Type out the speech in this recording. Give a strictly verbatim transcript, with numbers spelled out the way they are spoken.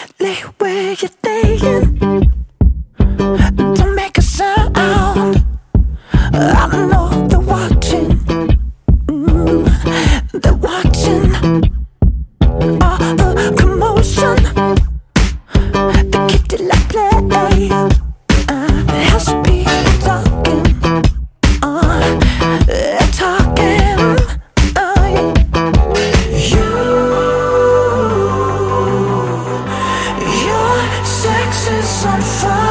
Lay where you're laying. Don't make a sound. I know they're watching. Mm, they're watching all the commotion. The kitty like play. Uh, house people talking. Uh, they're talking. Uh, you, your sex is on fire.